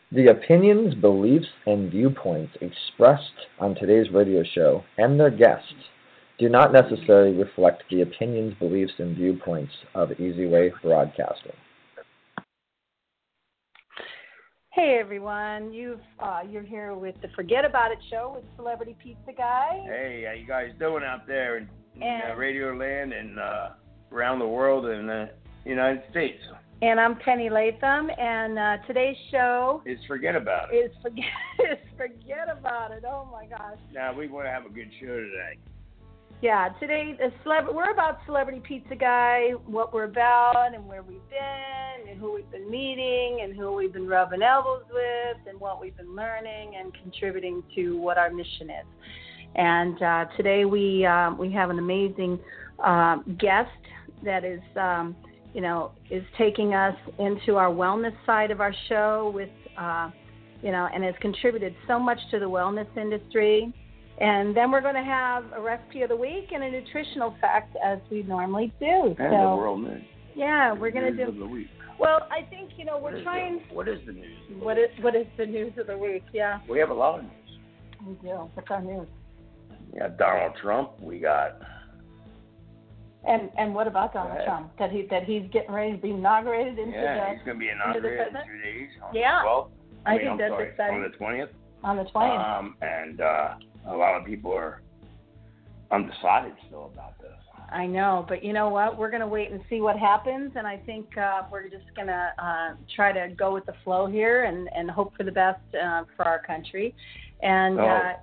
The opinions, beliefs, and viewpoints expressed on today's radio show and their guests do not necessarily reflect the opinions, beliefs, and viewpoints of Easy Way Broadcasting. Hey everyone, you're here with the Forget About It show with Celebrity Pizza Guy. Hey, how you guys doing out there in Radio Land and around the world and the United States? And I'm Penny Latham, and today's show is Forget About It. Forget About It. Oh my gosh! Now we want to have a good show today. Yeah, today we're about Celebrity Pizza Guy, what we're about, and where we've been, and who we've been meeting, and who we've been rubbing elbows with, and what we've been learning and contributing to what our mission is. And today we have an amazing guest that is taking us into our wellness side of our show with and has contributed so much to the wellness industry. And then we're going to have a recipe of the week and a nutritional fact, as we normally do. And the world news. Yeah, we're going to do. Of the week. Well, I think we're trying. What is the news? What is the news of the week? Yeah. We have a lot of news. We do. What's our news? We got Donald Trump. We got. And what about Donald Trump? That he's getting ready to be inaugurated into he's going to be inaugurated in 2 days. On the 12th. I think that's exciting. On the 20th. On the 20th. And a lot of people are undecided still about this. I know, but you know what? We're going to wait and see what happens, and I think we're just going to try to go with the flow here and hope for the best for our country, and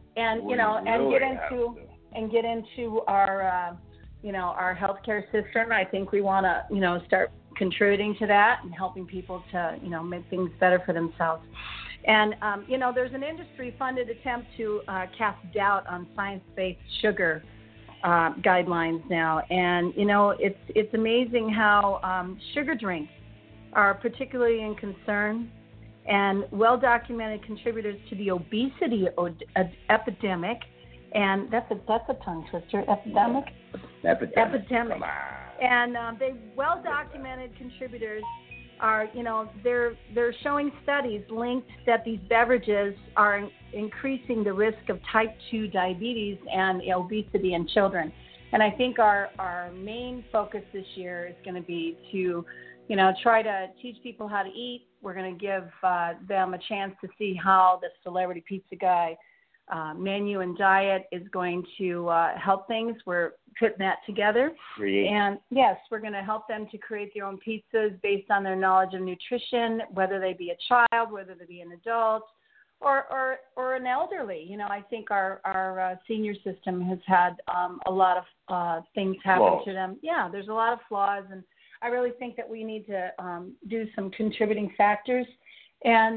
get into our our healthcare system. I think we want to start contributing to that and helping people to make things better for themselves. And, there's an industry-funded attempt to cast doubt on science-based sugar guidelines now. And, it's amazing how sugar drinks are particularly in concern and well-documented contributors to the obesity epidemic. And that's a tongue twister, epidemic? Epidemic. Come on. And they well-documented contributors are, they're showing studies linked that these beverages are increasing the risk of type 2 diabetes and obesity in children. And I think our main focus this year is going to be to, try to teach people how to eat. We're going to give them a chance to see how the Celebrity Pizza Guy menu and diet is going to help things. We're putting that together. And yes, we're going to help them to create their own pizzas based on their knowledge of nutrition, whether they be a child, whether they be an adult, or an elderly. I think our senior system has had a lot of things happen to them. Yeah, there's a lot of flaws, and I really think that we need to do some contributing factors. And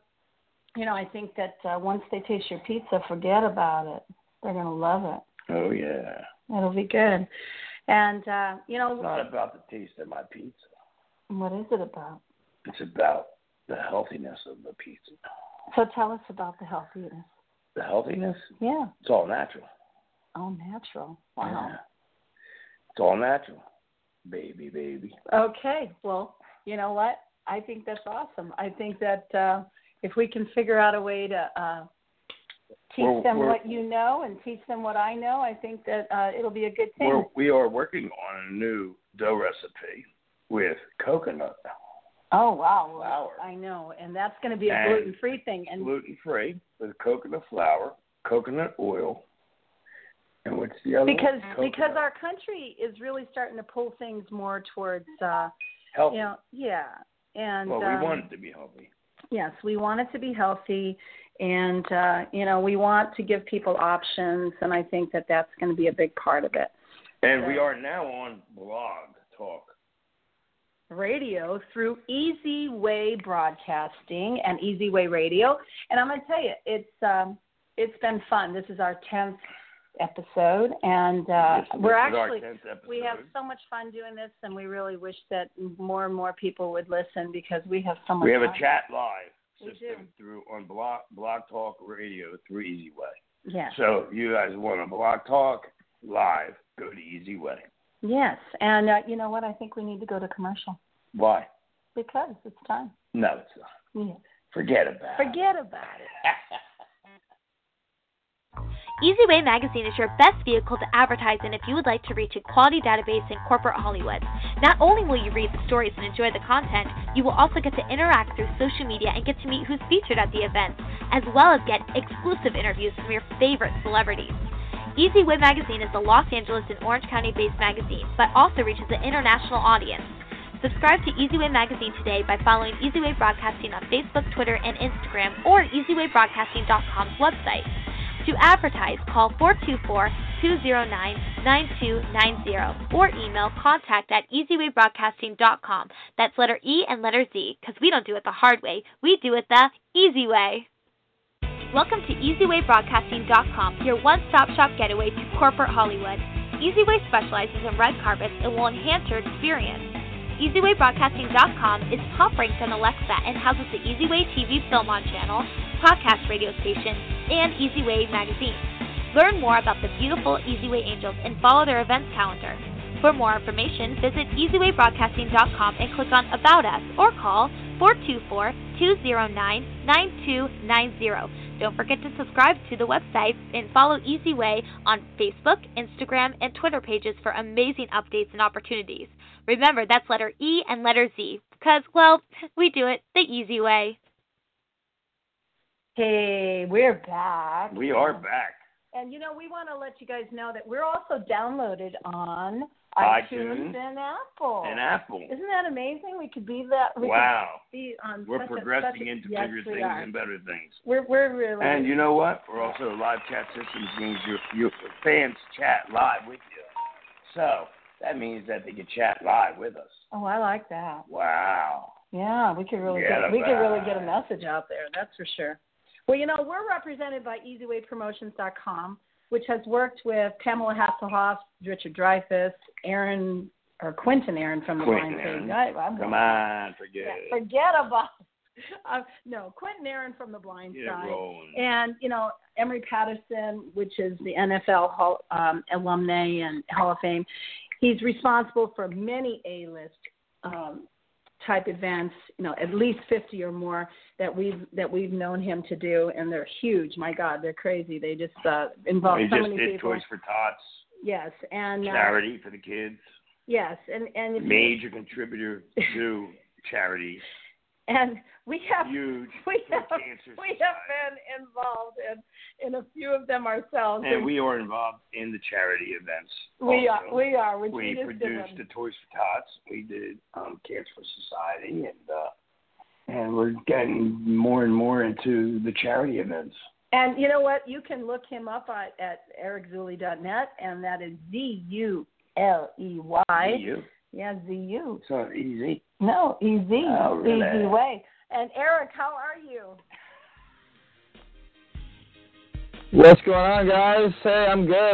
I think that once they taste your pizza, forget about it. They're going to love it. Oh, yeah. It'll be good. And, It's not about the taste of my pizza. What is it about? It's about the healthiness of the pizza. So tell us about the healthiness. The healthiness? Yeah. It's all natural. All natural. Wow. Yeah. It's all natural. Baby. Okay. Well, you know what? I think that's awesome. I think that if we can figure out a way to teach them what you know and teach them what I know, I think that it'll be a good thing. We are working on a new dough recipe with coconut. Oh, wow. Flour. I know. And that's going to be a gluten-free thing. And gluten-free with coconut flour, coconut oil, and what's the other because one? Because our country is really starting to pull things more towards healthy. Yeah. And we want it to be healthy. Yes, we want it to be healthy, and we want to give people options, and I think that that's going to be a big part of it. And we are now on Blog Talk Radio through Easy Way Broadcasting and Easy Way Radio, and I'm going to tell you, it's been fun. This is our 10th episode, and we have so much fun doing this, and we really wish that more and more people would listen because we have so much fun. We have a chat live system through on Blog Talk Radio through Easy Way. Yeah. So you guys want to Blog Talk live, go to Easy Way. Yes, and you know what? I think we need to go to commercial. Why? Because it's time. No, it's not. Yeah. Forget about it. EasyWay Magazine is your best vehicle to advertise in if you would like to reach a quality database in corporate Hollywood. Not only will you read the stories and enjoy the content, you will also get to interact through social media and get to meet who's featured at the event, as well as get exclusive interviews from your favorite celebrities. EasyWay Magazine is a Los Angeles and Orange County-based magazine, but also reaches an international audience. Subscribe to EasyWay Magazine today by following EasyWay Broadcasting on Facebook, Twitter, and Instagram, or EasyWayBroadcasting.com's website. To advertise, call 424-209-9290 or email contact@easywaybroadcasting.com. That's letter E and letter Z, because we don't do it the hard way. We do it the easy way. Welcome to EasyWayBroadcasting.com, your one-stop shop getaway to corporate Hollywood. EasyWay specializes in red carpets and will enhance your experience. EasyWayBroadcasting.com is top-ranked on Alexa and houses the EasyWay TV Film On channel, podcast radio station, and EasyWay magazine. Learn more about the beautiful EasyWay Angels and follow their events calendar. For more information, visit EasyWayBroadcasting.com and click on About Us or call 424-209-9290. Don't forget to subscribe to the website and follow EasyWay on Facebook, Instagram, and Twitter pages for amazing updates and opportunities. Remember, that's letter E and letter Z, because, well, we do it the easy way. Hey, we're back. We are back. And, we want to let you guys know that we're also downloaded on iTunes and Apple. Isn't that amazing? We could be that. Wow. On we're progressing into bigger things and better things. We're really. And you know what? We're also a live chat system, which means your fans chat live with you. So that means that they can chat live with us. Oh, I like that. Wow. Yeah, we could really get a message out there. That's for sure. Well, we're represented by EasyWayPromotions.com, which has worked with Pamela Hasselhoff, Richard Dreyfuss, Quentin Aaron from The Blind Side. Come on, forget it. Forget about it. No, Quentin Aaron from The Blind Side. And, Emery Patterson, which is the NFL alumni and Hall of Fame. He's responsible for many A-list type events, at least 50 or more that we've known him to do, and they're huge. My God, they're crazy. They just involve so many people. They just did Toys for Tots. Yes, and charity for the kids. Yes, and major contributor to charity. And we have been involved in a few of them ourselves. And we are involved in the charity events. We are. We produced the Toys for Tots. We did Cancer Society, and we're getting more and more into the charity events. And you know what? You can look him up at ericzuley.net, and that is ZULEY. ZU? Yeah, ZU. It's not easy. No, easy. Oh, really? Easy way. And Eric, how are you? What's going on, guys? Hey, I'm good.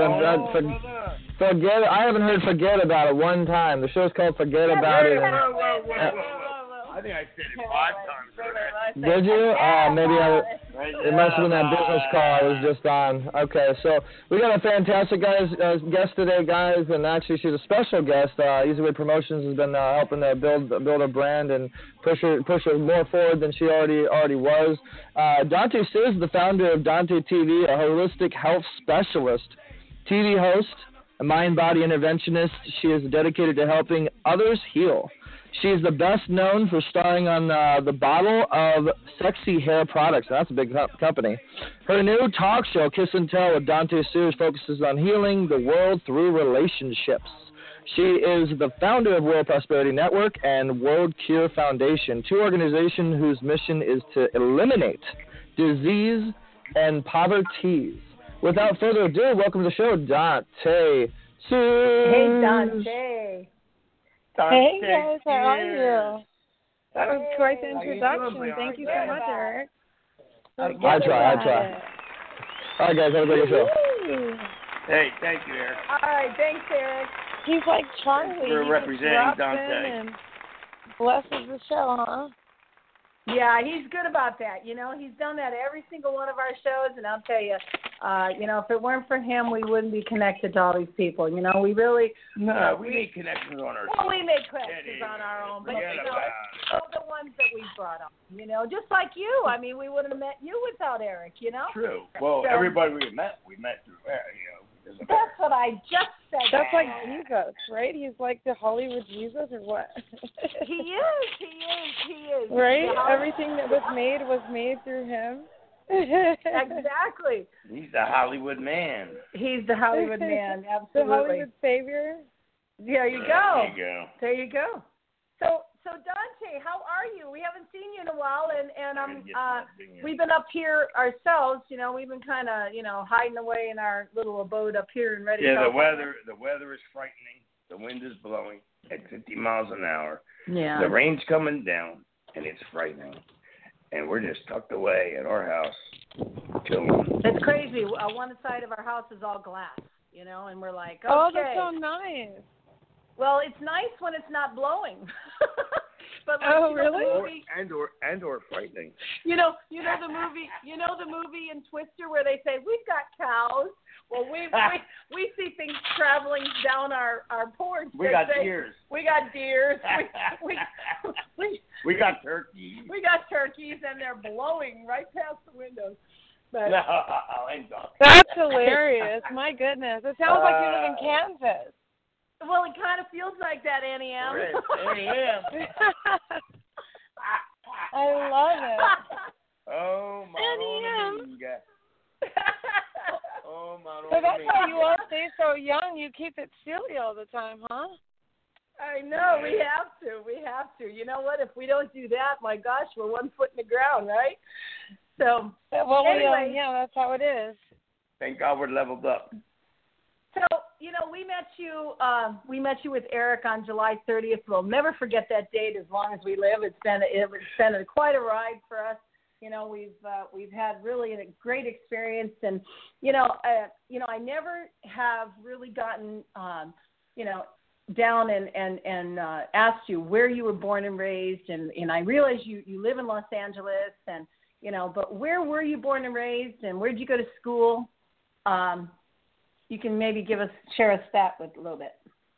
Forget it. I haven't heard "Forget About It" one time. The show's called "Forget About It." I think I said it 5 times already. Did you? Maybe it must have been that business call I was just on. Okay, so we got a fantastic guest today, guys, and actually she's a special guest. EasyWay Promotions has been helping to build her brand and push her more forward than she already was. Dante Sue is the founder of Dante TV, a holistic health specialist, TV host, a mind-body interventionist. She is dedicated to helping others heal. She is the best known for starring on the bottle of sexy hair products. That's a big company. Her new talk show, Kiss and Tell with Dante Sue, focuses on healing the world through relationships. She is the founder of World Prosperity Network and World Cure Foundation, two organizations whose mission is to eliminate disease and poverty. Without further ado, welcome to the show, Dante Sue. Hey, Dante. Hey guys, how are you? That was quite the introduction. Thank you so much, Eric. I try. All right, guys, have a great show. Hey, thank you, Eric. All right, thanks, Eric. He's like Charlie. We're representing Dante. And blesses the show, huh? Yeah, he's good about that. He's done that every single one of our shows, and I'll tell you, If it weren't for him, we wouldn't be connected to all these people. We really. No, we made connections on our own. Well, we made connections on our own, but all the ones that we brought on. Just like you. I mean, we wouldn't have met you without Eric. True. Well, everybody we met through That's what I just said. That's like Jesus, right? He's like the Hollywood Jesus, or what? He is. Right? Everything that was made through him. Exactly. He's the Hollywood man. He's the Hollywood man, absolutely. The Hollywood savior. There you go. There you go. So Dante, how are you? We haven't seen you in a while, and we've been up here ourselves. We've been kind of hiding away in our little abode up here in Redding. Yeah, the weather is frightening. The wind is blowing at 50 miles an hour. Yeah. The rain's coming down, and it's frightening. And we're just tucked away at our house, chilling. It's crazy. One side of our house is all glass, and we're like, okay. Oh, that's so nice. Well, it's nice when it's not blowing. But really? Or frightening. You know the movie. The movie in Twister where they say we've got cows. Well, we see things traveling down our porch. We got deers. We got deers. We got turkeys. We got turkeys, and they're blowing right past the windows. But that's hilarious. My goodness, it sounds like you live in Kansas. Well, it kind of feels like that, Annie M. Annie M. I love it. Oh, my Annie M. Oh, my. So that's why you all stay so young. You keep it silly all the time, huh? I know. We have to. You know what? If we don't do that, my gosh, we're 1 foot in the ground, right? So, anyway. Yeah, that's how it is. Thank God we're leveled up. So, we met you with Eric on July 30th. We'll never forget that date as long as we live. It's been quite a ride for us. We've had really a great experience, and I never have really gotten down and asked you where you were born and raised, and I realize you live in Los Angeles, and but where were you born and raised, and where did you go to school? You can maybe share us that with a little bit.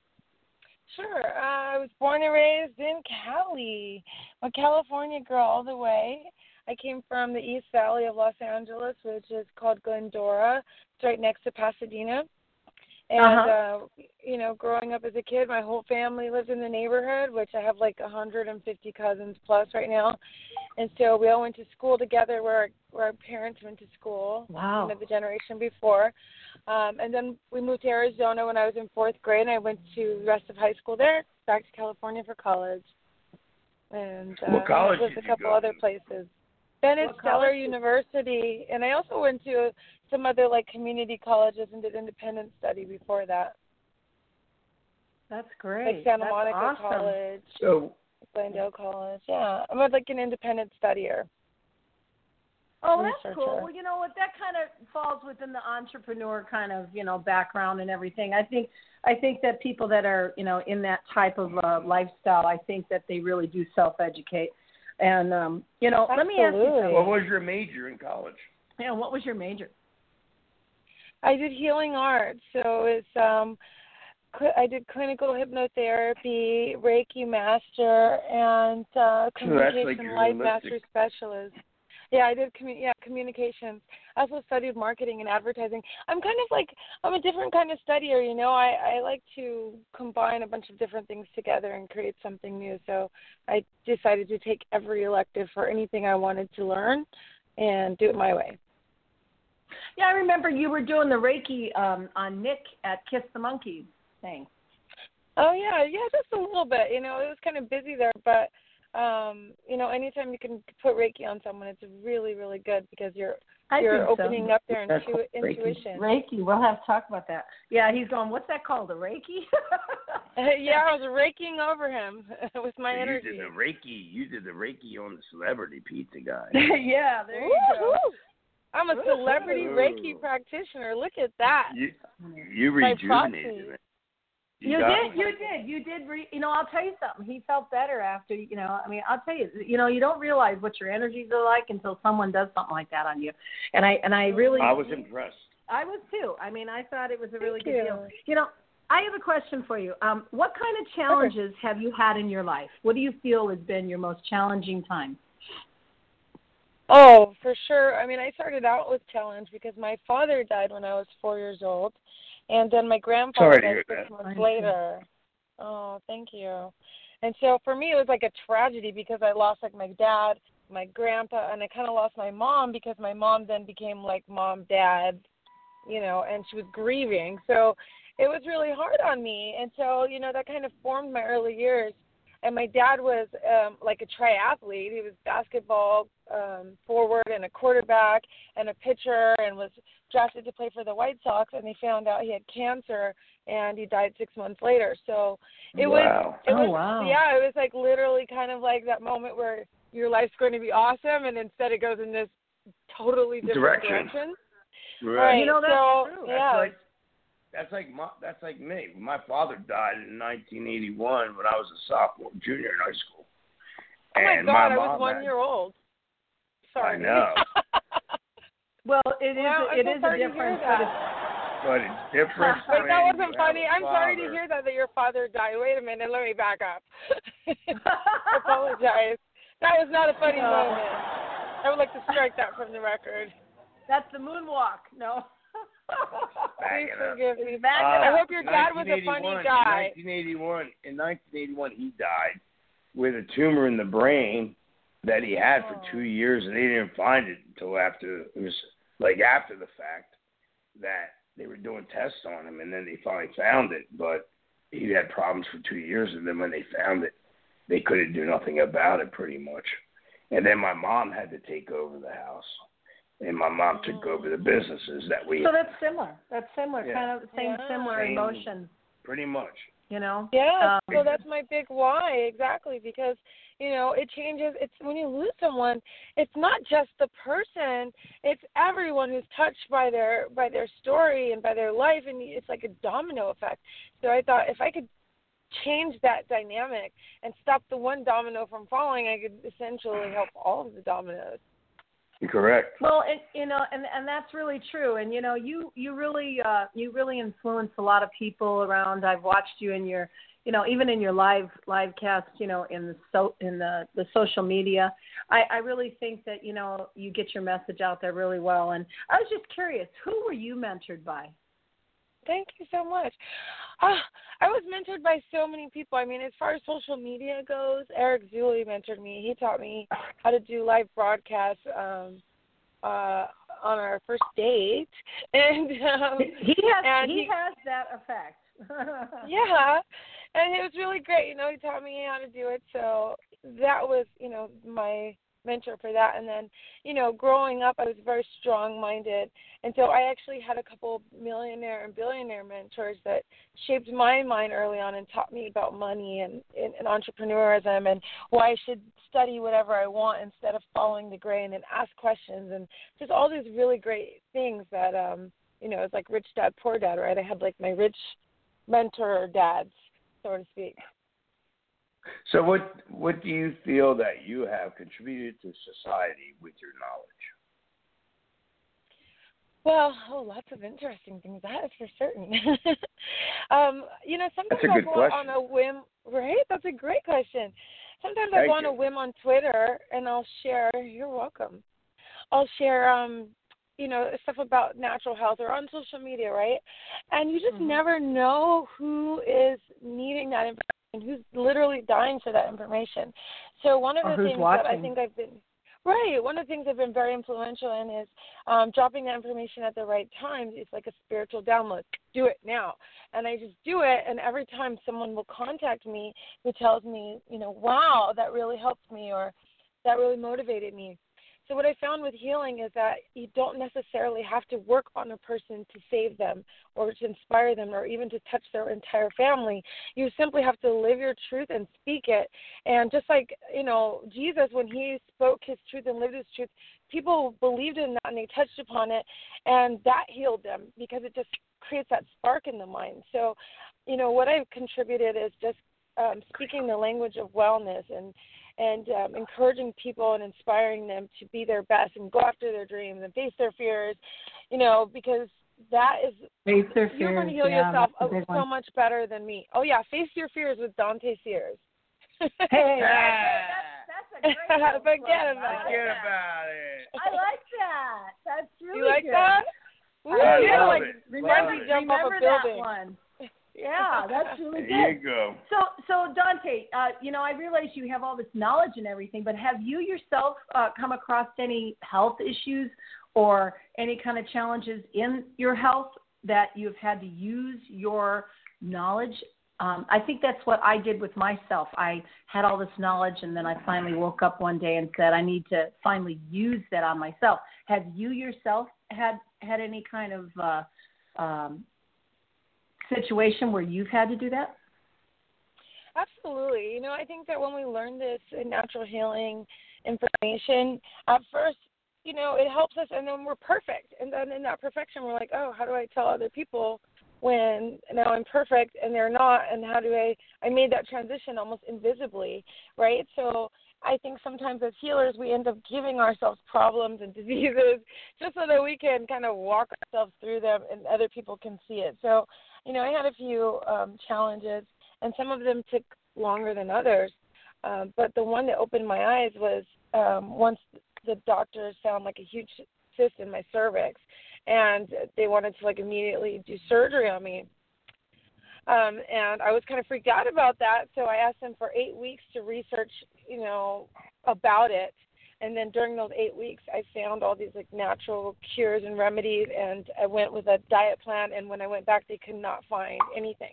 Sure. I was born and raised in Cali. I'm a California girl all the way. I came from the East Valley of Los Angeles, which is called Glendora. It's right next to Pasadena. And, growing up as a kid, my whole family lived in the neighborhood, which I have like 150 cousins plus right now. And so we all went to school together where our parents went to school. Wow. The generation before. And then we moved to Arizona when I was in 4th grade, and I went to the rest of high school there, back to California for college. And what college lived did a couple you go other to? places. Bennett Stellar University, and I also went to some other community colleges and did independent study before that. That's great. Like Santa That's Monica awesome. College, So, Glendale College. Yeah, I'm like an independent studier. Oh, that's researcher. cool. Well, you know what? That kind of falls within the entrepreneur kind of background and everything. I think that people that are in that type of lifestyle, I think that they really do self-educate. And let me ask you something. What was your major in college? Yeah, what was your major? I did healing arts, so it's I did clinical hypnotherapy, Reiki master, and communication life master specialist. Yeah, I did communications. I also studied marketing and advertising. I'm a different kind of studier, I like to combine a bunch of different things together and create something new. So I decided to take every elective for anything I wanted to learn and do it my way. Yeah, I remember you were doing the Reiki on Nick at Kiss the Monkey thing. Oh, yeah, just a little bit. It was kind of busy there, but anytime you can put Reiki on someone, it's really, really good because you're opening up their intuition. Reiki, we'll have to talk about that. Yeah, he's going, what's that called, a Reiki? Yeah, I was raking over him with my energy. You did the Reiki on the celebrity pizza guy. Yeah, there you go. I'm a celebrity Reiki practitioner. Look at that. You rejuvenated it. You did. I'll tell you something. He felt better after, I'll tell you, you don't realize what your energies are like until someone does something like that on you. And I really. I was impressed. I was too. I mean, I thought it was a really good deal. I have a question for you. What kind of challenges have you had in your life? What do you feel has been your most challenging time? Oh, for sure. I mean, I started out with challenge because my father died when I was 4 years old, and then my grandfather died 6 months later. Oh, thank you. And so for me, it was like a tragedy because I lost like my dad, my grandpa, and I kind of lost my mom because my mom then became like mom, dad, and she was grieving. So it was really hard on me. And so, that kind of formed my early years. And my dad was like a triathlete. He was basketball forward and a quarterback and a pitcher and was drafted to play for the White Sox. And they found out he had cancer, and he died 6 months later. So it was, it was like literally kind of like that moment where your life's going to be awesome, and instead it goes in this totally different direction. Right. That's true. Yeah. That's like me. My father died in 1981 when I was a sophomore, junior in high school. Oh my God! I was 1 year old. Sorry. I know. Well, it is a difference, but it's different. But that wasn't funny. I'm sorry to hear that your father died. Wait a minute. Let me back up. I apologize. That was not a funny moment. I would like to strike that from the record. That's the moonwalk. No. Please forgive me. I hope your dad was a funny guy. In 1981, he died with a tumor in the brain that he had for 2 years, and they didn't find it until after the fact that they were doing tests on him, and then they finally found it. But he had problems for 2 years, and then when they found it, they couldn't do nothing about it pretty much. And then my mom had to take over the house. And my mom took over the businesses that we. So that's similar. Kind of similar emotion. Pretty much. Yeah. So that's my big why exactly, because it changes. It's when you lose someone, it's not just the person. It's everyone who's touched by their story and by their life, and it's like a domino effect. So I thought if I could change that dynamic and stop the one domino from falling, I could essentially help all of the dominoes. Correct. Well, and that's really true. And you really influence a lot of people around. I've watched you in your, even in your live cast, in the social media. I really think that you get your message out there really well. And I was just curious, who were you mentored by? Thank you so much. I was mentored by so many people. I mean, as far as social media goes, Eric Zuley mentored me. He taught me how to do live broadcasts on our first date, and he has that effect. Yeah, and it was really great. He taught me how to do it. So that was, my mentor for that. And then, growing up, I was very strong-minded. And so I actually had a couple millionaire and billionaire mentors that shaped my mind early on and taught me about money and entrepreneurism and why I should study whatever I want instead of following the grain and ask questions and just all these really great things that, it's like rich dad, poor dad, right? I had like my rich mentor dads, so to speak. So what do you feel that you have contributed to society with your knowledge? Well, lots of interesting things, that is for certain. Sometimes I'll go on a whim, right? That's a great question. Sometimes I'll go on a whim on Twitter and I'll share, you're welcome. I'll share, stuff about natural health or on social media, right? And you just never know who is needing that information. And who's literally dying for that information. So one of the things that I think one of the things I've been very influential in is dropping that information at the right time. It's like a spiritual download. Do it now. And I just do it, and every time someone will contact me who tells me, wow, that really helped me or that really motivated me. So what I found with healing is that you don't necessarily have to work on a person to save them or to inspire them or even to touch their entire family. You simply have to live your truth and speak it. And just like, Jesus, when he spoke his truth and lived his truth, people believed in that and they touched upon it, and that healed them because it just creates that spark in the mind. So, what I've contributed is just speaking the language of wellness and encouraging people and inspiring them to be their best and go after their dreams and face their fears, because that is, face your fears. You're going to heal yourself so much better than me. Oh, yeah, Face Your Fears with Dante Sears. Hey, that's a great Forget about it. I like that. That's really You like good. that? I love it. Remember that one. Yeah, that's really good. There you go. So Dante, I realize you have all this knowledge and everything, but have you yourself come across any health issues or any kind of challenges in your health that you've had to use your knowledge? I think that's what I did with myself. I had all this knowledge, and then I finally woke up one day and said, I need to finally use that on myself. Have you yourself had any kind of situation where you've had to do that? Absolutely. I think that when we learn this natural healing information, at first, it helps us, and then we're perfect. And then in that perfection, we're like, oh, how do I tell other people when now I'm perfect and they're not, and how do I made that transition almost invisibly, right? So I think sometimes as healers, we end up giving ourselves problems and diseases just so that we can kind of walk ourselves through them and other people can see it. So, I had a few challenges, and some of them took longer than others. But the one that opened my eyes was once the doctors found like a huge cyst in my cervix, and they wanted to immediately do surgery on me. And I was kind of freaked out about that, so I asked them for 8 weeks to research, about it. And then during those 8 weeks, I found all these natural cures and remedies, and I went with a diet plan. And when I went back, they could not find anything.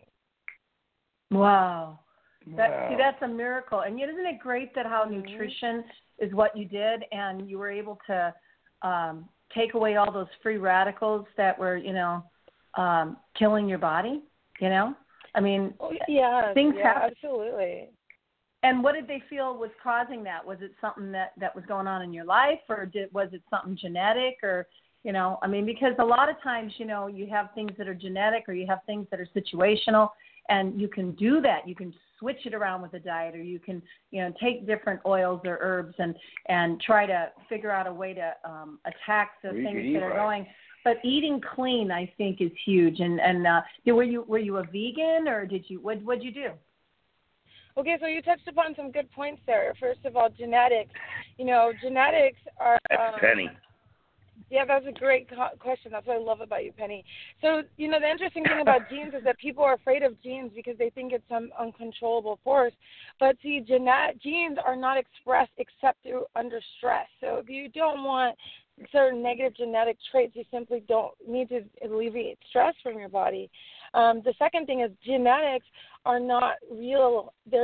Wow. That's a miracle. And isn't it great that how nutrition is what you did, and you were able to take away all those free radicals that were, killing your body, I mean, things happen. Absolutely. And what did they feel was causing that? Was it something that was going on in your life, or was it something genetic, or, because a lot of times, you have things that are genetic, or you have things that are situational, and you can do that. You can switch it around with a diet, or you can, take different oils or herbs and try to figure out a way to attack the things that are going. But eating clean, I think, is huge. And were you a vegan, or what'd you do? Okay, so you touched upon some good points there. First of all, genetics. Genetics are. That's Penny. Yeah, that's a great question. That's what I love about you, Penny. So, the interesting thing about genes is that people are afraid of genes because they think it's some uncontrollable force. But see, genes are not expressed except through under stress. So if you don't want certain negative genetic traits, you simply don't need to alleviate stress from your body. The second thing is genetics are not real. They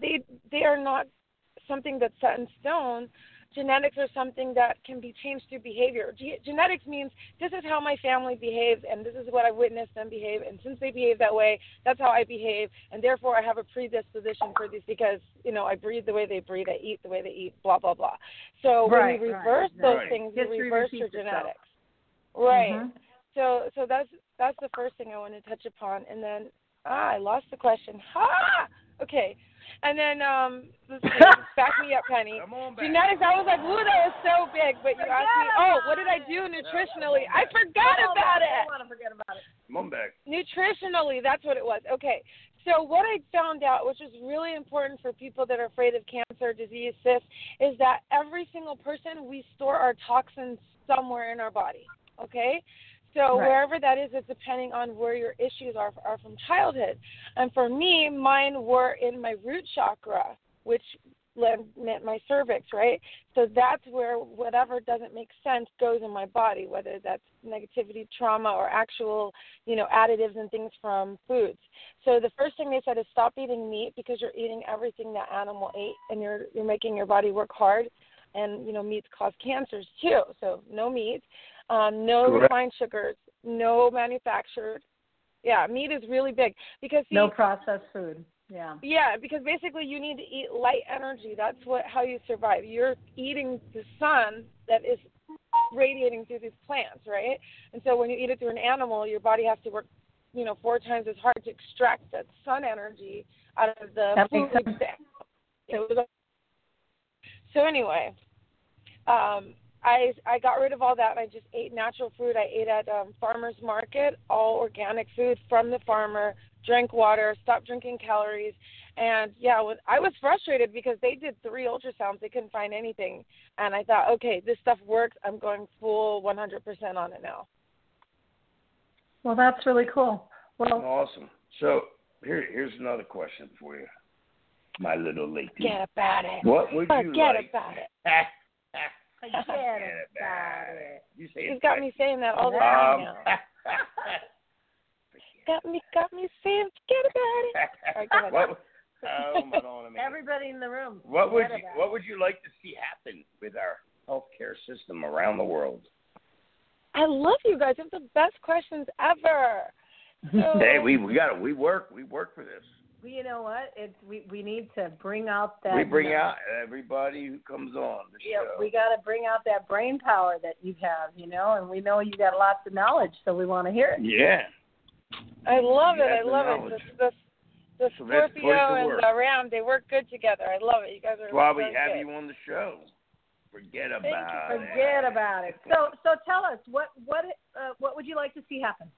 are not something that's set in stone. Genetics are something that can be changed through behavior. Genetics means this is how my family behaves, and this is what I witnessed them behave, and since they behave that way, that's how I behave, and therefore I have a predisposition for this because, I breathe the way they breathe, I eat the way they eat, blah, blah, blah. So when you reverse those things, you reverse your genetics. Right. Mm-hmm. So that's the first thing I want to touch upon, and then I lost the question. Okay. And then, let's see, back me up, Penny. Genetics, I was like, ooh, that was so big. But you asked me, what did I do nutritionally? I forgot about it. I don't want to forget about it. Come on back. Nutritionally, that's what it was. Okay. So what I found out, which is really important for people that are afraid of cancer, disease, cysts, is that every single person, we store our toxins somewhere in our body. Okay? So wherever that is, it's depending on where your issues are from childhood. And for me, mine were in my root chakra, which meant my cervix, right? So that's where whatever doesn't make sense goes in my body, whether that's negativity, trauma, or actual, additives and things from foods. So the first thing they said is stop eating meat because you're eating everything that animal ate, and you're making your body work hard. And, meats cause cancers too. So no meat. No refined sugars, no manufactured. Yeah, meat is really big because no processed food. Yeah. Yeah, because basically you need to eat light energy. That's how you survive. You're eating the sun that is radiating through these plants, right? And so when you eat it through an animal, your body has to work, 4 times as hard to extract that sun energy out of the food. So anyway. I got rid of all that, and I just ate natural food. I ate at farmer's market, all organic food from the farmer, drank water, stopped drinking calories. And, yeah, I was frustrated because they did 3 ultrasounds. They couldn't find anything. And I thought, okay, this stuff works. I'm going full 100% on it now. Well, that's really cool. Well, awesome. So here's another question for you, my little lady. Forget about it. What would you Forget like? about it. Forget about it. You say He's got me saying that all the time now. got me saying forget about it. All right, go ahead. Everybody in the room. What would you like to see happen with our healthcare system around the world? I love you guys. You have the best questions ever. So, hey, we work for this. Well, you know what? We need to bring out that. We bring out everybody who comes on the show. We got to bring out that brain power that you have, and we know you got lots of knowledge, so we want to hear it. Yeah. I love it. I love it. The Scorpio and the Ram, they work good together. I love it. You guys are. That's why we have you on the show. Forget about it. Forget about it. So tell us what would you like to see happen?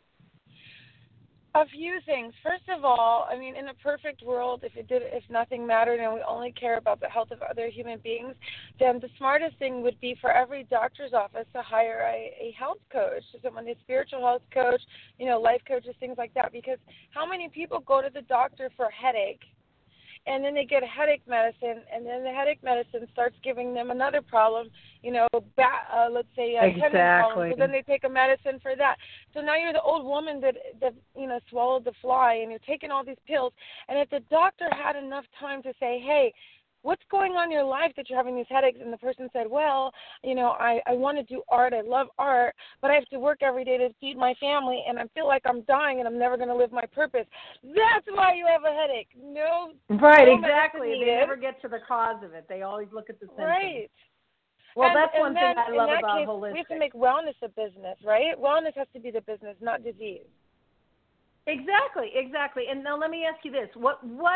A few things. First of all, I mean, in a perfect world, if nothing mattered and we only care about the health of other human beings, then the smartest thing would be for every doctor's office to hire a health coach, someone, a spiritual health coach, life coaches, things like that. Because how many people go to the doctor for a headache, and then they get headache medicine, and then the headache medicine starts giving them another problem, let's say exactly. Problem, so then they take a medicine for that. So now you're the old woman that swallowed the fly, and you're taking all these pills. And if the doctor had enough time to say, hey, what's going on in your life that you're having these headaches? And the person said, well, I want to do art. I love art, but I have to work every day to feed my family, and I feel like I'm dying and I'm never going to live my purpose. That's why you have a headache. No. Right, exactly. They never get to the cause of it. They always look at the symptoms. Right. Well, that's one thing I love about holistic. We have to make wellness a business, right? Wellness has to be the business, not disease. Exactly. And now let me ask you this. What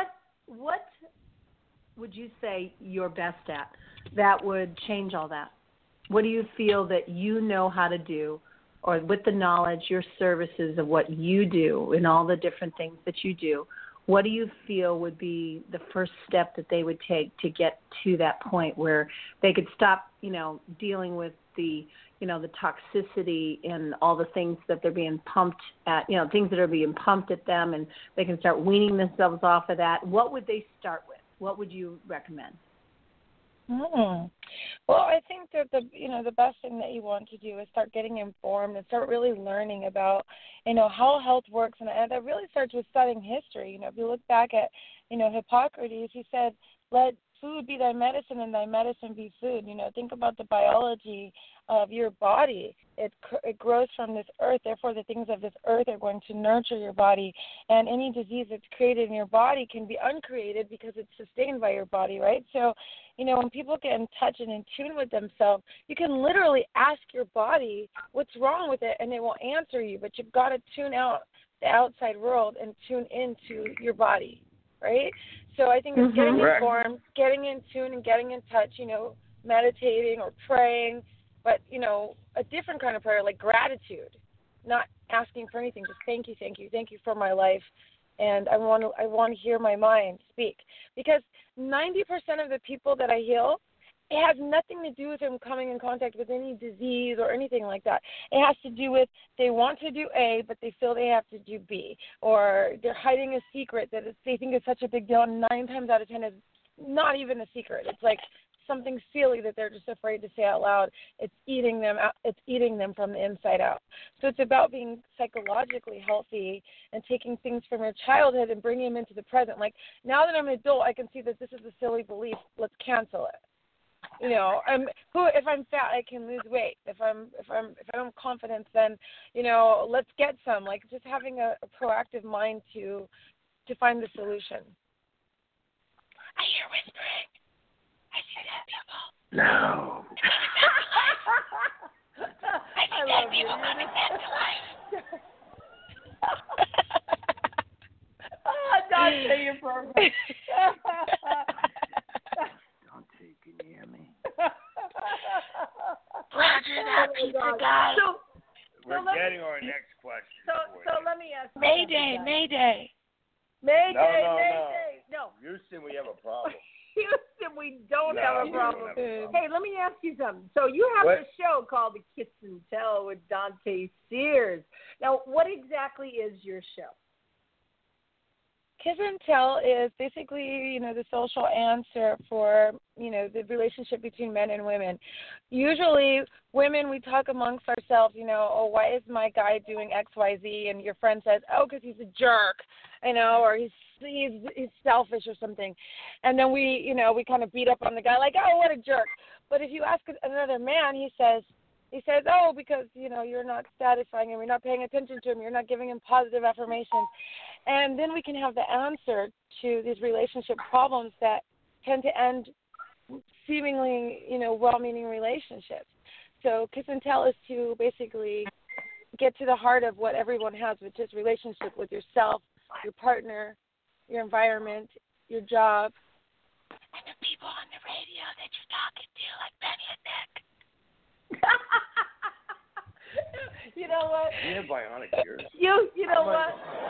would you say you're best at that would change all that? What do you feel that you know how to do, or with the knowledge, your services of what you do and all the different things that you do, what do you feel would be the first step that they would take to get to that point where they could stop, dealing with the toxicity and all the things that they're being pumped at, things that are being pumped at them, and they can start weaning themselves off of that? What would they start with? What would you recommend? Well, I think that the best thing that you want to do is start getting informed and start really learning about, how health works. And that really starts with studying history. If you look back at, Hippocrates, he said, let food be thy medicine and thy medicine be food. Think about the biology of your body. It grows from this earth. Therefore, the things of this earth are going to nurture your body. And any disease that's created in your body can be uncreated because it's sustained by your body, right? So, when people get in touch and in tune with themselves, you can literally ask your body what's wrong with it, and it will answer you. But you've got to tune out the outside world and tune into your body, right? So I think it's getting informed, getting in tune, and getting in touch, meditating or praying, but, a different kind of prayer, like gratitude, not asking for anything, just thank you for my life, and I want to hear my mind speak. Because 90% of the people that I heal, it has nothing to do with them coming in contact with any disease or anything like that. It has to do with they want to do A, but they feel they have to do B, or they're hiding a secret that they think is such a big deal, and 9 times out of 10 is not even a secret. It's like something silly that they're just afraid to say out loud. It's eating them out. It's eating them from the inside out. So it's about being psychologically healthy and taking things from your childhood and bringing them into the present. Like, now that I'm an adult, I can see that this is a silly belief. Let's cancel it. If I'm fat, I can lose weight. If I don't have confidence, then let's get some. Like, just having a proactive mind to find the solution. I hear whispering. I see dead people. No. I see dead people coming back to life. Dante, you're perfect. Don't take it near me. pizza guy. We're getting our next question. So let me ask you. Mayday. No. Houston, we have a problem. Houston, we don't have a problem. Hey, let me ask you something. So you have a show called The Kiss and Tell with Dante Sears. Now, what exactly is your show? Kiss and Tell is basically, the social answer for, the relationship between men and women. Usually, women, we talk amongst ourselves, why is my guy doing X, Y, Z? And your friend says, because he's a jerk, or he's selfish or something. And then we kind of beat up on the guy like, oh, what a jerk. But if you ask another man, he says, because, you're not satisfying him, you're not paying attention to him, you're not giving him positive affirmations. And then we can have the answer to these relationship problems that tend to end seemingly, well-meaning relationships. So Kiss and Tell is to basically get to the heart of what everyone has, which is relationship with yourself, your partner, your environment, your job, and the people on the radio that you're talking to, like Benny and Nick. You know what? You have bionic ears. You know what?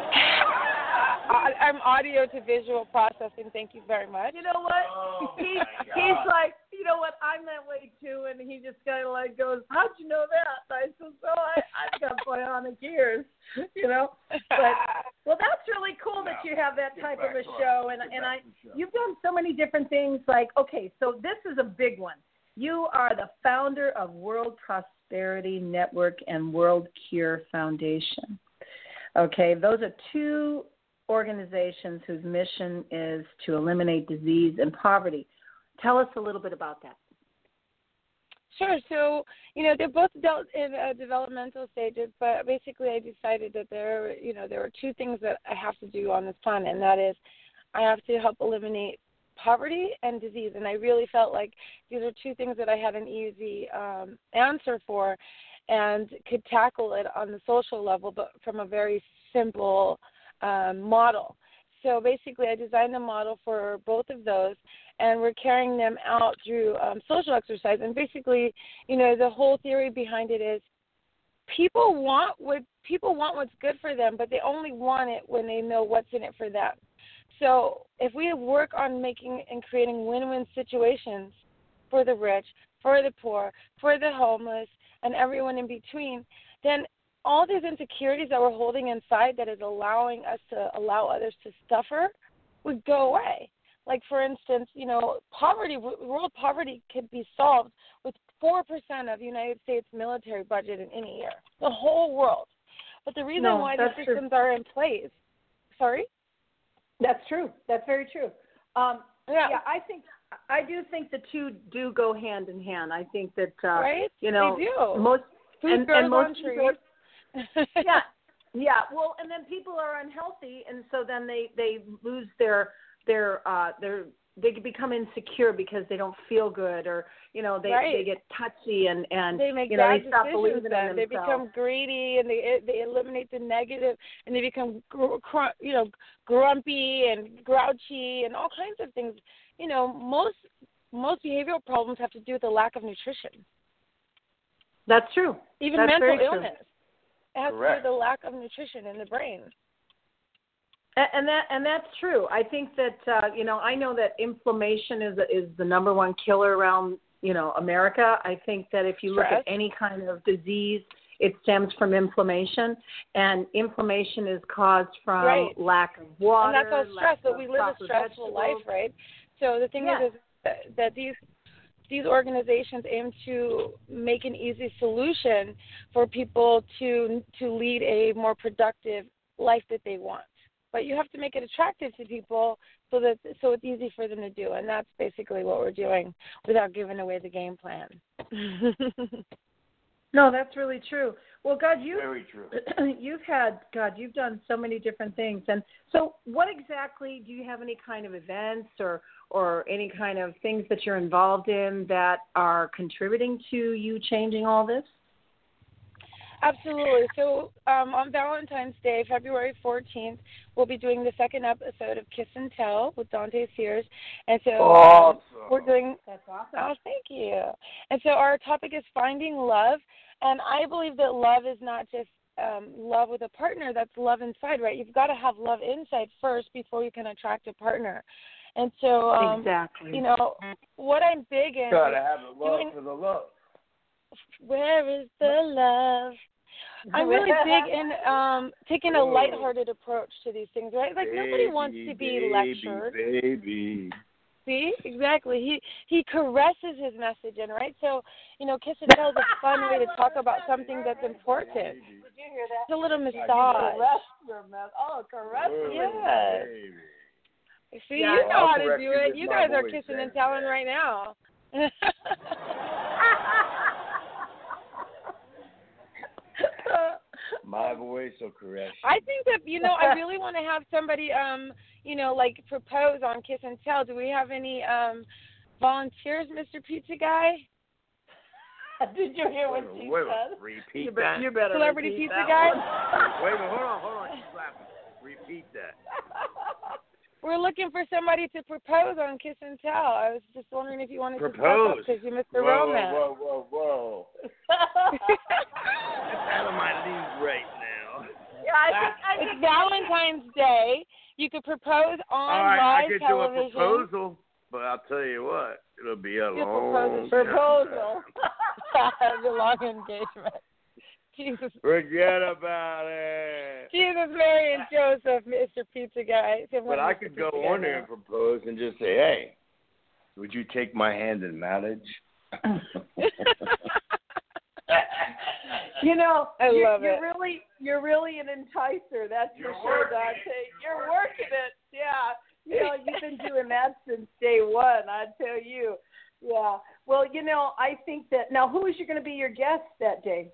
I'm audio to visual processing. Thank you very much. You know what? He's like, you know what? I'm that way too, and he just kind of like goes, "How'd you know that?" I said, "So I've got bionic ears, But well, that's really cool that you have that type of a show, and you've done so many different things. Like, okay, so this is a big one. You are the founder of World Prosperity Network and World Cure Foundation. Okay, those are two organizations whose mission is to eliminate disease and poverty. Tell us a little bit about that. Sure. So, they're both in developmental stages, but basically I decided that there were two things that I have to do on this planet, and that is I have to help eliminate poverty and disease. And I really felt like these are two things that I had an easy answer for and could tackle it on the social level, but from a very simple model. So basically I designed the model for both of those, and we're carrying them out through social exercise. And basically, the whole theory behind it is people want what's good for them, but they only want it when they know what's in it for them. So if we work on making and creating win-win situations for the rich, for the poor, for the homeless, and everyone in between, then all these insecurities that we're holding inside that is allowing us to allow others to suffer would go away. Like, for instance, poverty, world poverty could be solved with 4% of the United States military budget in any year, the whole world. But the reason why these systems are in place, sorry? That's true. That's very true. I do think the two do go hand in hand. I think that right? They do. Most food grows on trees. Yeah. Well, and then people are unhealthy, and so then they lose their they become insecure because they don't feel good, or they get touchy and they make they bad stop decisions. believing in themselves. They become greedy, and they eliminate the negative, and they become grumpy and grouchy and all kinds of things. Most behavioral problems have to do with the lack of nutrition. That's true. Even That's mental very illness. True. It has to do with the lack of nutrition in the brain. And that's true. I think that I know that inflammation is the number one killer around America. I think that if you look at any kind of disease, it stems from inflammation, and inflammation is caused from lack of water. And that's all stress. But we live a stressful life, right? So the thing is that these organizations aim to make an easy solution for people to lead a more productive life that they want. But you have to make it attractive to people so it's easy for them to do, and that's basically what we're doing without giving away the game plan. No, that's really true. Well, God, very true. You've done so many different things, and so what exactly do you have any kind of events or any kind of things that you're involved in that are contributing to you changing all this? Absolutely. So on Valentine's Day, February 14th, we'll be doing the second episode of Kiss and Tell with Dante Sears. And so we're doing... That's awesome. Oh, thank you. And so our topic is finding love. And I believe that love is not just love with a partner. That's love inside, right? You've got to have love inside first before you can attract a partner. And so, exactly. You know, what I'm big in... Got to have the love for the love. Where is the love? I'm really big in taking a lighthearted approach to these things, right? Like, nobody wants to be lectured. Baby. See? Exactly. He caresses his message in, right? So, you know, Kiss and Tell is a fun way to talk about something that's important. Did you hear that? It's a little massage. Caress. Yes. See, Yeah, you know I'll how to correct do you it. with You my guys are voice, kissing then. and telling right now. My voice will caress you. I think that, you know, I really want to have somebody, you know, like propose on Kiss and Tell. Do we have any volunteers, Mr. Pizza Guy? Did you hear what she said? Repeat that. You better Celebrity repeat Pizza that Guy? Wait a minute, hold on. She's laughing. Repeat that. We're looking for somebody to propose on Kiss and Tell. I was just wondering if you wanted to step up because you missed the romance. Whoa. That's out of my league right now. Yeah, I think it's Valentine's Day. You could propose on live I could television. do a proposal, but I'll tell you what, it'll be a long proposal. The long engagement. Jesus. Forget about it. Jesus, Mary, and Joseph, Mr. Pizza Guy. But I could go on there and propose and just say, hey, would you take my hand in marriage? You know, you're really an enticer. That's for sure, Dante. You're working it. Yeah. You know, you've been doing that since day one, I tell you. Yeah. Well, you know, I think that now who is going to be your guest that day?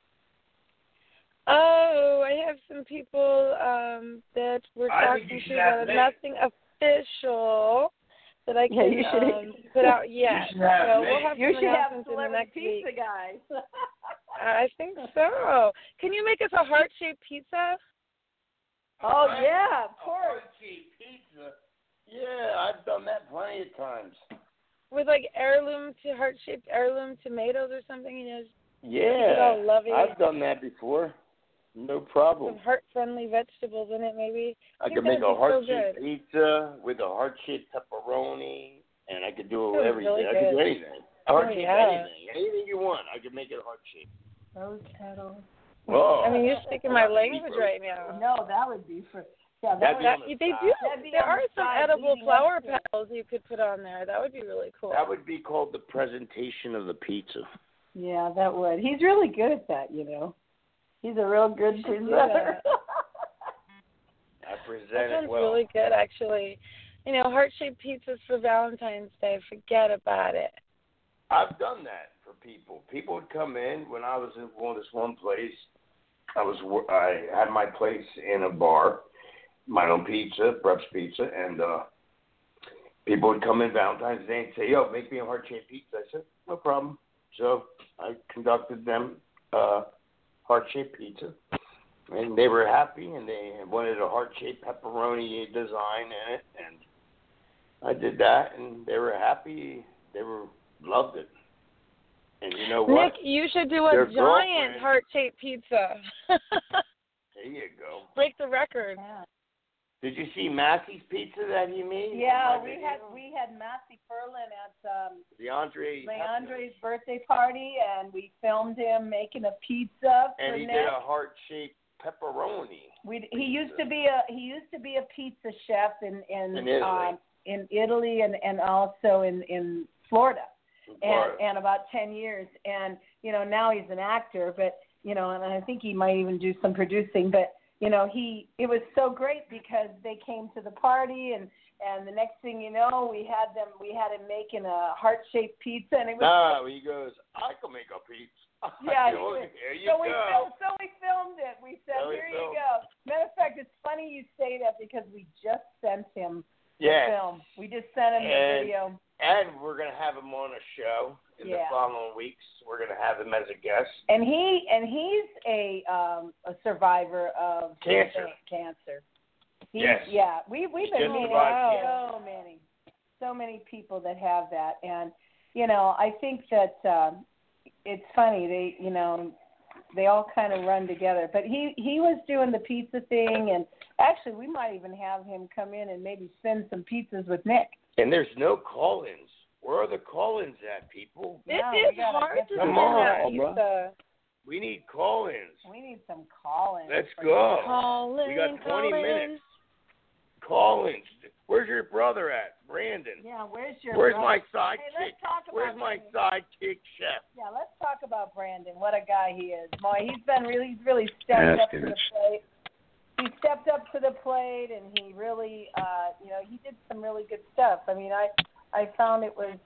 Oh, I have some people that we're talking to, but nothing official that I can put out yet. You should have in the Celebrity next Pizza week. Guy. I think so. Can you make us a heart-shaped pizza? Oh, yeah, of course. Heart-shaped pizza? Yeah, I've done that plenty of times. With like heart-shaped heirloom tomatoes or something, you know? Yeah, all lovey. I've done that before. No problem. Some heart-friendly vegetables in it, maybe. I could make a heart-shaped pizza with a heart-shaped pepperoni, and I could do everything. Really I could do anything. Heart-shaped anything you want. I could make it heart-shaped. Rose petals. Whoa. I mean, you're speaking my language right now. No, that would be for. Yeah, there are some edible flower petals you could put on there. That would be really cool. That would be called the presentation of the pizza. Yeah, that would. He's really good at that, you know. He's a real good presenter. I present that sounds it well. Really good, actually. You know, heart-shaped pizzas for Valentine's Day. Forget about it. I've done that for people. People would come in when I was in this one place. I had my place in a bar, my own pizza, Breps Pizza, and people would come in Valentine's Day and say, "Yo, make me a heart-shaped pizza." I said, "No problem." So I conducted them heart-shaped pizza, and they were happy, and they wanted a heart-shaped pepperoni design in it, and I did that, and they were happy. They loved it. And you know what? Nick, you should do a giant heart-shaped pizza. There you go. Break the record. Yeah. Did you see Massey's pizza that he made? Yeah, we had Massey Ferlin at Leandre's birthday party, and we filmed him making a pizza. And he did a heart-shaped pepperoni. He used to be a pizza chef in Italy and also in Florida. And about 10 years, and you know now he's an actor, but you know, and I think he might even do some producing. But you know, it was so great because they came to the party, and the next thing you know, we had him making a heart-shaped pizza, and it was. He goes, I can make a pizza. Yeah, here you go. So we filmed it. We said, here you go. Matter of fact, it's funny you say that because we just sent him Yeah. Film. We just sent him the video. And we're going to have him on a show in the following weeks. We're going to have him as a guest. And he's a survivor of cancer. Yes. Yeah. We've been meeting so many people that have that, and I think that it's funny. They all kind of run together. But he was doing the pizza thing, and actually we might even have him come in and maybe spin some pizzas with Nick. And there's no call-ins. Where are the call-ins at, people? It is hard to come on, bro. We need call-ins. We need some call-ins. Let's go. Call-in, we got 20 minutes. Call-ins. Where's your brother at, Brandon? Yeah, where's my sidekick? Hey, let's talk about Where's my Brandon. sidekick chef? Yeah, let's talk about Brandon. What a guy he is. Boy, he's really stepped up to the plate. He stepped up to the plate, and he really, he did some really good stuff. I mean, I found it was.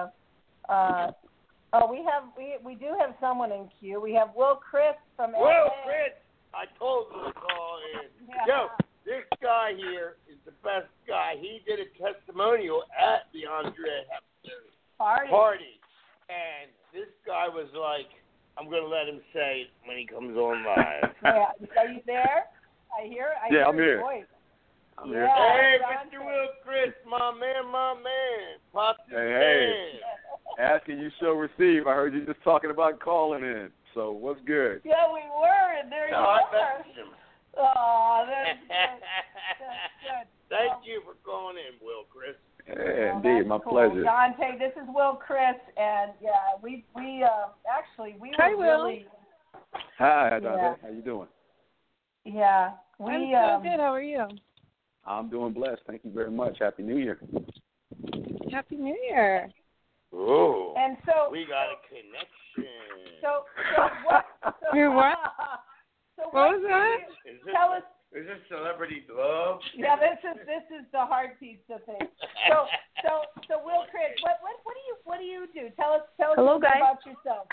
We do have someone in queue. We have Will Chris from LA. Will Chris, I told you to call in. Yeah. Yo, this guy here is the best guy. He did a testimonial at the Andre Hepburn party, and this guy was like, "I'm gonna let him say it when he comes on live." Yeah, are you there? I hear I'm his here. voice. I'm here. Hey, Mr. Will Chris, my man. Pop Hey. Asking you shall receive. I heard you just talking about calling in. So what's good? Yeah, we were, and there you are. Oh, that's good. That's good. Thank you for calling in, Will Chris. Yeah, indeed, my pleasure. Dante, this is Will Chris, and we Hi, were Will. really. Hi, Dante. How you doing? Yeah, I'm so good. How are you? I'm doing blessed. Thank you very much. Happy New Year. Happy New Year. Oh. And so we got a connection. So what? What? So what was that? Tell us. Is this celebrity love? Yeah, this is the hard pizza thing. So Will Chris, what do you do? Tell us Hello, guys. about yourself.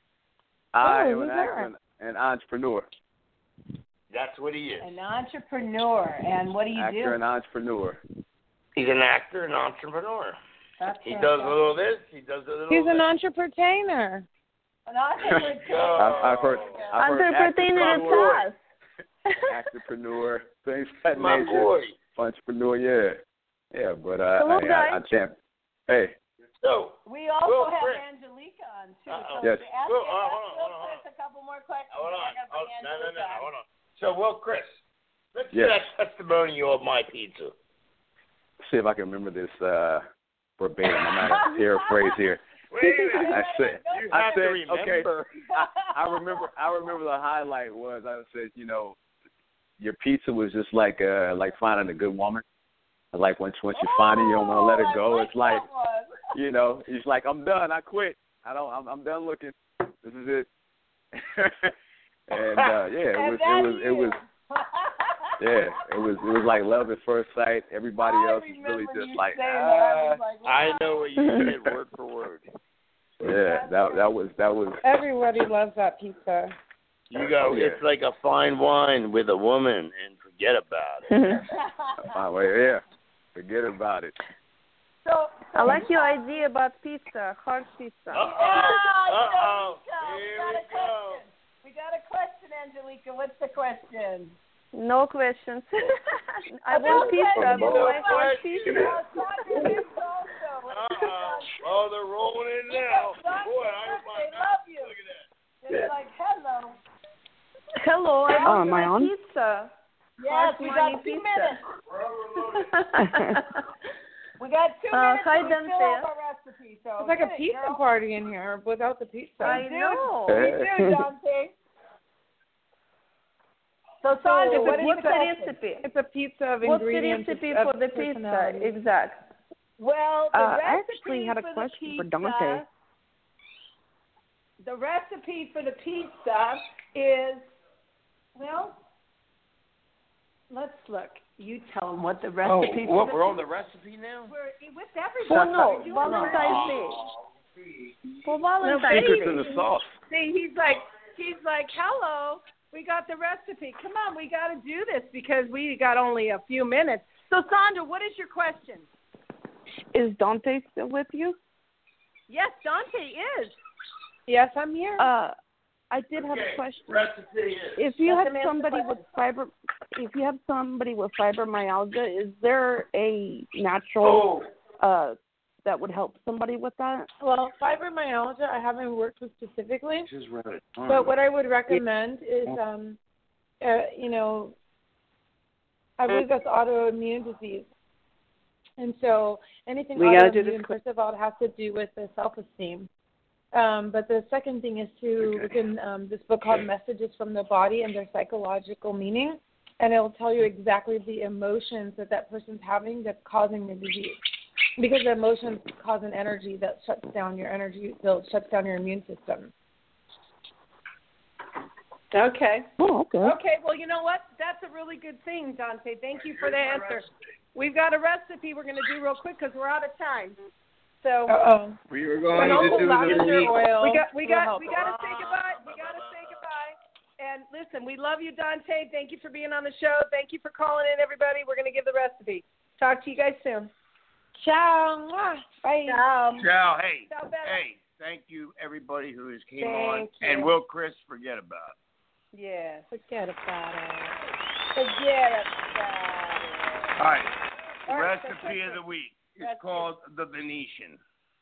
I am an actor and entrepreneur. That's what he is. An entrepreneur, and what do you do? Actor and entrepreneur. He's an actor and entrepreneur. He fantastic. does a little this. He does a little. He's an that. entrepreneur. An entrepreneur. I've heard Entrepreneur in class. Actorpreneur, things that My nature. boy. Entrepreneur, yeah. But Hello, I champ. Hey. So we also have Chris. Angelica on too. Uh-oh. Yes. Ask Will, Will Chris a couple more questions. Hold on. I gotta bring Angelica on. Hold on. So, Will Chris, let's Yes. get that testimonial of my pizza. See if I can remember this verbatim. I'm not a paraphrase here. Wait a minute. You have to remember. Okay. I remember the highlight was I said, your pizza was just like finding a good woman. Like once you find it, you don't want to let it go. It's like, it's like I'm done. I quit. I'm done looking. This is it. And it was like love at first sight. Everybody else is really just like. I know what you said word for word. Yeah, that was. Everybody loves that pizza. You go. Yeah. It's like a fine wine with a woman, and forget about it. Yeah, forget about it. So I like your idea about pizza, hard pizza. Uh-oh. Here we go. We got a question, Angelica. What's the question? No questions. I want pizza. I want hard pizza. Oh, they're rolling in now. Boy, they love you. Look at that. They're like, hello. Hello, I want am I on? pizza. Yes, we got 2 minutes. We got 2 minutes. Hi, to Dante. fill out our recipe. So It's like a pizza party in here without the pizza. I know. Hey. We do, Dante. So, Sandra, what is the recipe? It's a pizza of ingredients. What's the recipe for the pizza? Exact. Well, the I recipe actually had a for question the for Dante. The recipe for the pizza is, let's look. You tell them what the recipe for we're on the recipe now? We're with everybody. For Valentine's Day. For Valentine's Secrets Day. in the sauce. See, he's like, hello. We got the recipe. Come on, we got to do this because we got only a few minutes. So, Sandra, what is your question? Is Dante still with you? Yes, Dante is. Yes, I'm here. I did have a question. If you have somebody with fibromyalgia, is there a natural that would help somebody with that? Well, fibromyalgia, I haven't worked with specifically. But what I would recommend is, I believe that's autoimmune disease. And so anything autoimmune, first of all, it has to do with the self-esteem. But the second thing is to look in this book called Messages from the Body and Their Psychological Meaning, and it will tell you exactly the emotions that person's having that's causing the disease. Because the emotions cause an energy that shuts down your energy, shuts down your immune system. Okay. Oh, okay. Okay, well, you know what? That's a really good thing, Dante. Thank you for the answer. We've got a recipe we're going to do real quick because we're out of time. So we were going to do lavender oil. We got to say goodbye. We got to say goodbye. And listen, we love you, Dante. Thank you for being on the show. Thank you for calling in, everybody. We're going to give the recipe. Talk to you guys soon. Ciao. Bye. Ciao. Hey. Thank you, everybody who has came on. You. And will Chris forget about it? Yeah, forget about it. All right. Recipe of the week. It's called the Venetian.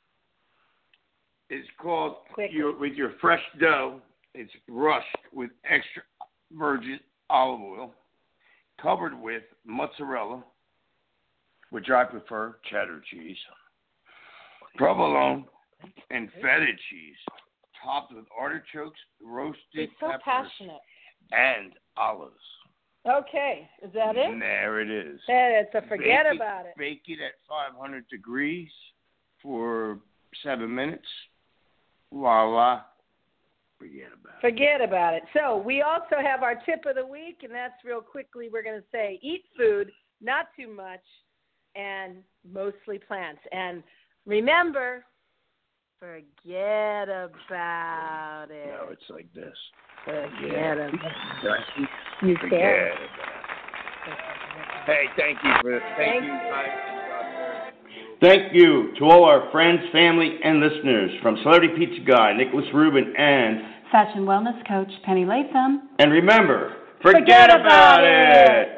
It's called with your fresh dough. It's rushed with extra virgin olive oil, covered with mozzarella, which I prefer, cheddar cheese, provolone, and feta cheese, topped with artichokes, roasted peppers, and olives. Okay, is that it? And there it is. It's a forget about it. Bake it at 500 degrees for 7 minutes. Voila. Forget about it. So we also have our tip of the week, and that's real quickly. We're going to say eat food, not too much, and mostly plants. And remember, forget about it. No, it's like this. Forget about it. You forget about it. Hey, thank you for thank you. Thank you to all our friends, family, and listeners from Celebrity Pizza Guy, Nicholas Rubin, and Fashion Wellness Coach Penny Latham. And remember, forget about it.